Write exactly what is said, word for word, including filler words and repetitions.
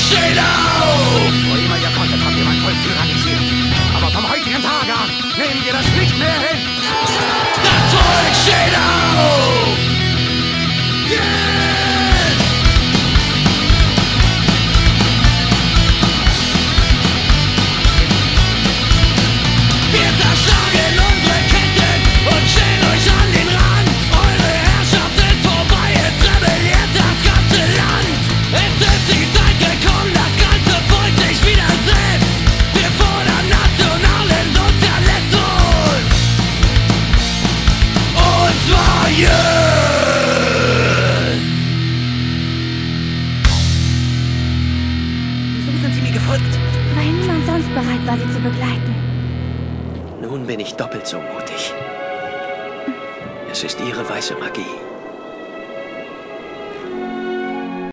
steht auf! Wo immer ihr konntet, habt ihr mein Volk tyrannisiert. Aber vom heutigen Tage an nehmen wir das nicht mehr hin! Das Volk steht auf! Yeah! Wir zerschlagen unsere Ketten und stellen euch an den Rand. Eure Herrschaft ist vorbei, es rebelliert das ganze Land. Es ist die Zeit gekommen, das ganze Volk sich widersetzt. Wir fordern nationalen Sozialismus. Und zwar jetzt! Wieso sind Sie mir gefolgt? Weil niemand sonst bereit war, sie zu begleiten. Nun bin ich doppelt so mutig. Es ist Ihre weiße Magie.